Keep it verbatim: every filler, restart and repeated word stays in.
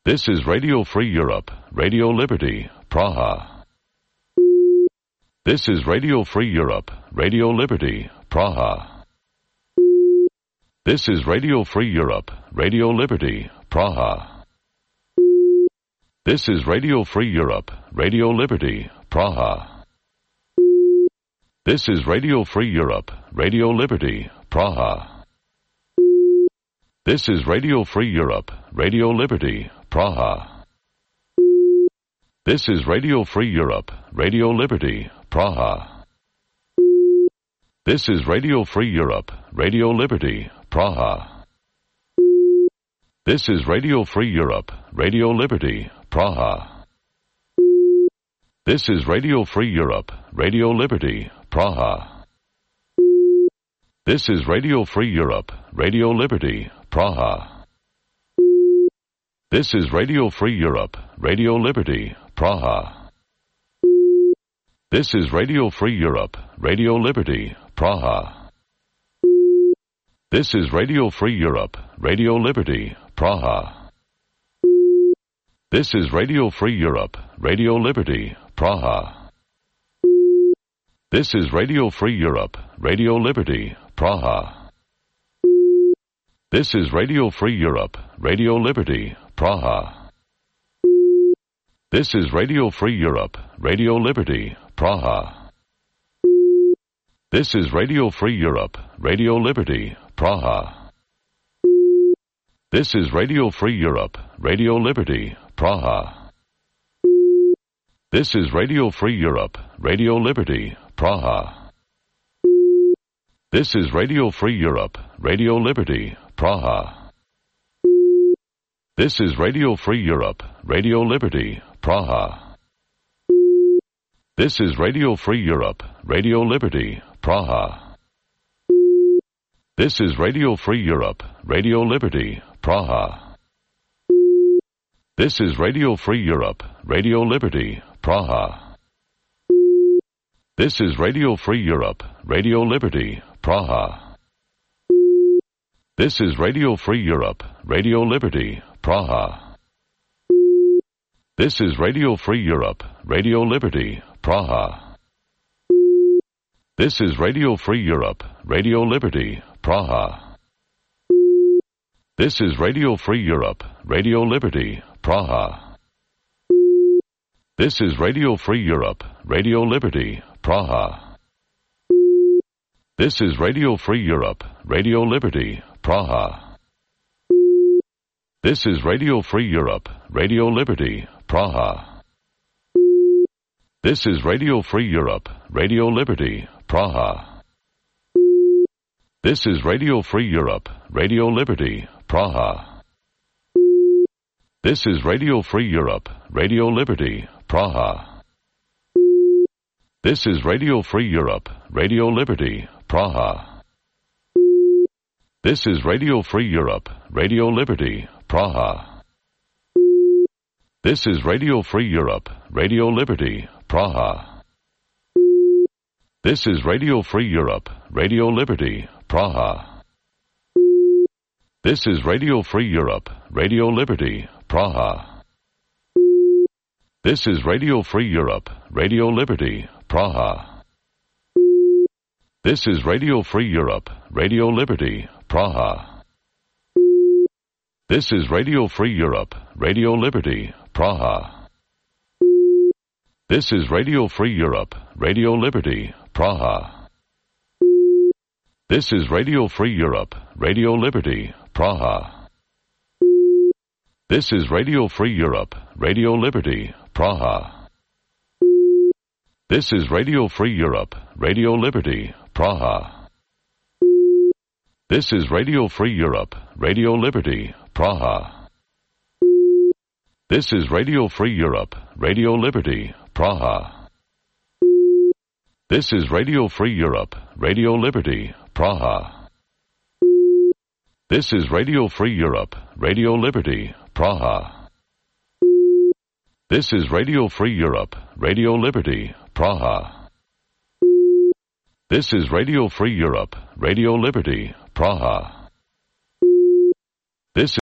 This is Radio Free Europe, Radio Liberty, Praha. This is Radio Free Europe, Radio Liberty, Praha. This is Radio Free Europe, Radio Liberty, Praha. This is Radio Free Europe, Radio Liberty, Praha. This is Radio Free Europe, Radio Liberty, Praha. This is Radio Free Europe, Radio Liberty, Praha. This is Radio Free Europe, Radio Liberty, Praha. This is Radio Free Europe, Radio Liberty, Praha. This is Radio Free Europe, Radio Liberty, Praha. This is Radio Free Europe, Radio Liberty, Praha. This is Radio Free Europe, Radio Liberty, Praha. This is Radio Free Europe, Radio Liberty, Praha. This is Radio Free Europe, Radio Liberty, Praha. This is Radio Free Europe, Radio Liberty, Praha. This is Radio Free Europe, Radio Liberty, Praha. This is Radio Free Europe, Radio Liberty, Praha. This is Radio Free Europe, Radio Liberty, Praha. This is Radio Free Europe, Radio Liberty, Praha. This is Radio Free Europe, Radio Liberty, Praha. This is Radio Free Europe, Radio Liberty, Praha. This is Radio Free Europe, Radio Liberty, Praha. This is Radio Free Europe, Radio Liberty, Praha. This is Radio Free Europe, Radio Liberty, Praha. This is Radio Free Europe, Radio Liberty, Praha. This is Radio Free Europe, Radio Liberty, Praha. This is Radio Free Europe, Radio Liberty, Praha. This is Radio Free Europe, Radio Liberty, Praha. This is Radio Free Europe, Radio Liberty, Praha. This is Radio Free Europe, Radio Liberty, Praha. This is Radio Free Europe, Radio Liberty, Praha. This is Radio Free Europe, Radio Liberty, Praha. This is Radio Free Europe, Radio Liberty, Praha. This is Radio Free Europe, Radio Liberty, Praha. This is Radio Free Europe, Radio Liberty, Praha. This is Radio Free Europe, Radio Liberty, Praha. This is Radio Free Europe, Radio Liberty, Praha. This is Radio Free Europe, Radio Liberty, Praha. This is Radio Free Europe, Radio Liberty, Praha. This is Radio Free Europe, Radio Liberty, Praha. This is Radio Free Europe, Radio Liberty, Praha. This is Radio Free Europe, Radio Liberty, Praha. This is Radio Free Europe, Radio Liberty, Praha. This is Radio Free Europe, Radio Liberty, Praha. This is Radio Free Europe, Radio Liberty, Praha. This is Radio Free Europe, Radio Liberty, Praha. This is Radio Free Europe, Radio Liberty, Praha. This is Radio Free Europe, Radio Liberty, Praha. This is Radio Free Europe, Radio Liberty, Praha. This is Radio Free Europe, Radio Liberty, Praha. This is Radio Free Europe, Radio Liberty, Praha. This is Radio Free Europe, Radio Liberty, Praha. This is Radio Free Europe, Radio Liberty, Praha. This is Radio Free Europe, Radio Liberty, Praha. This is Radio Free Europe, Radio Liberty, Praha. This is Radio Free Europe, Radio Liberty, Praha. This